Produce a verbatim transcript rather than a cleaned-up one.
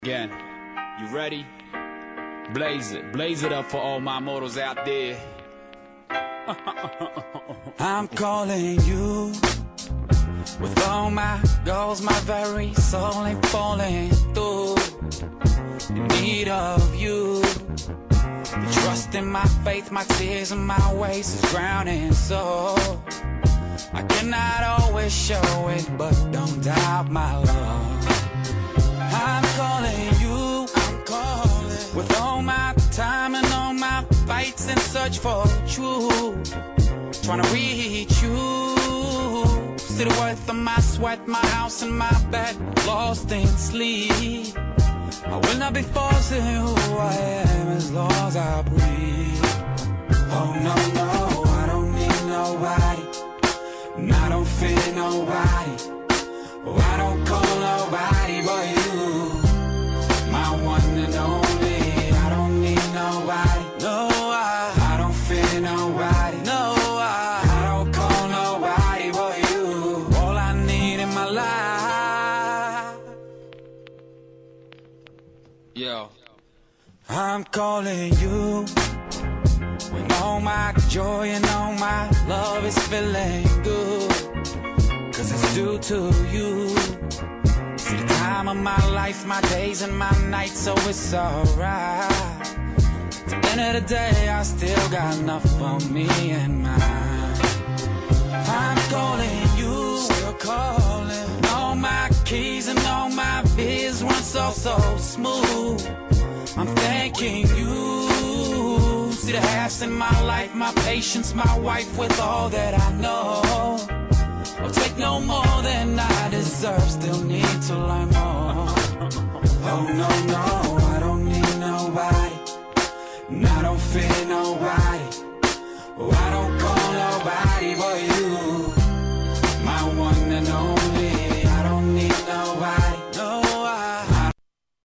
Again, you ready? Blaze it, blaze it up for all my mortals out there. I'm calling you with all my goals, my very soul ain't falling through. In need of you, the trust in my faith, my tears and my ways is drowning. So I cannot always show it, but don't doubt my love. I'm calling you, I'm calling with all my time and all my fights in search for truth. Trying to reach you. See the worth of my sweat, my house and my bed, lost in sleep. I will not be forcing who I am as long as I breathe. Oh no, no, I don't need nobody, and I don't fear nobody. Oh, I don't call nobody but you, my one and only. I don't need nobody, no, I, I don't fear nobody, no, I, I don't call nobody but you. All I need in my life. Yo, I'm calling you when all my joy and all my love is feeling good, 'cause it's due to you. See the time of my life, my days and my nights, so it's alright. At the end of the day, I still got enough for me and mine. I'm calling you, still calling. All my keys and all my biz run so, so smooth. I'm thanking you. See the halves in my life, my patience, my wife with all that I know. I'll take no more than I deserve, still need to learn more. Oh no, no, I don't need nobody, and I don't fear nobody.